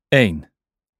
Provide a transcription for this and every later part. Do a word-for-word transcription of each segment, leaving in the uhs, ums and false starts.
één.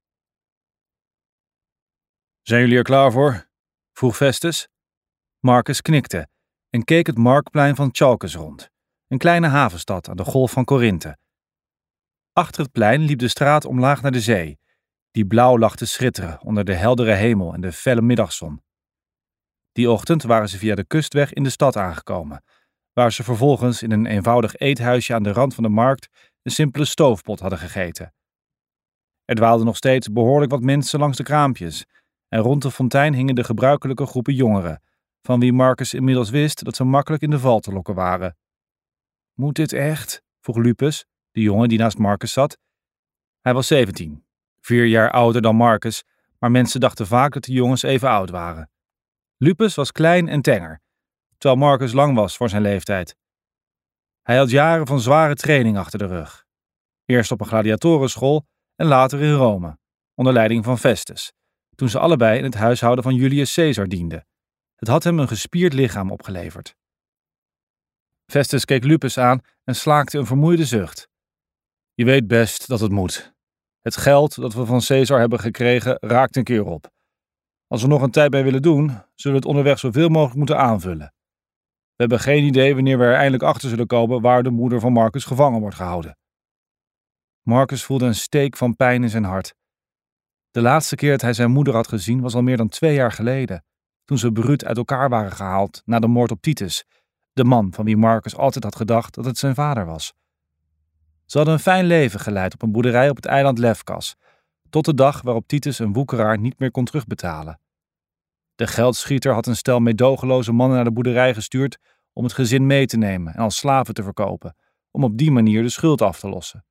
Zijn jullie er klaar voor? Vroeg Festus. Marcus knikte en keek het marktplein van Chalkes rond, een kleine havenstad aan de golf van Korinthe. Achter het plein liep de straat omlaag naar de zee, die blauw lag te schitteren onder de heldere hemel en de felle middagzon. Die ochtend waren ze via de kustweg in de stad aangekomen, waar ze vervolgens in een eenvoudig eethuisje aan de rand van de markt een simpele stoofpot hadden gegeten. Er dwaalden nog steeds behoorlijk wat mensen langs de kraampjes en rond de fontein hingen de gebruikelijke groepen jongeren, van wie Marcus inmiddels wist dat ze makkelijk in de val te lokken waren. Moet dit echt? Vroeg Lupus, de jongen die naast Marcus zat. Hij was zeventien, vier jaar ouder dan Marcus, maar mensen dachten vaak dat de jongens even oud waren. Lupus was klein en tenger, terwijl Marcus lang was voor zijn leeftijd. Hij had jaren van zware training achter de rug. Eerst op een gladiatorenschool en later in Rome, onder leiding van Festus, toen ze allebei in het huishouden van Julius Caesar dienden. Het had hem een gespierd lichaam opgeleverd. Festus keek Lupus aan en slaakte een vermoeide zucht. Je weet best dat het moet. Het geld dat we van Caesar hebben gekregen raakt een keer op. Als we nog een tijd bij willen doen, zullen we het onderweg zoveel mogelijk moeten aanvullen. We hebben geen idee wanneer we er eindelijk achter zullen komen waar de moeder van Marcus gevangen wordt gehouden. Marcus voelde een steek van pijn in zijn hart. De laatste keer dat hij zijn moeder had gezien was al meer dan twee jaar geleden, toen ze bruut uit elkaar waren gehaald na de moord op Titus, de man van wie Marcus altijd had gedacht dat het zijn vader was. Ze hadden een fijn leven geleid op een boerderij op het eiland Lefkas, tot de dag waarop Titus een woekeraar niet meer kon terugbetalen. De geldschieter had een stel meedogenloze mannen naar de boerderij gestuurd om het gezin mee te nemen en als slaven te verkopen, om op die manier de schuld af te lossen.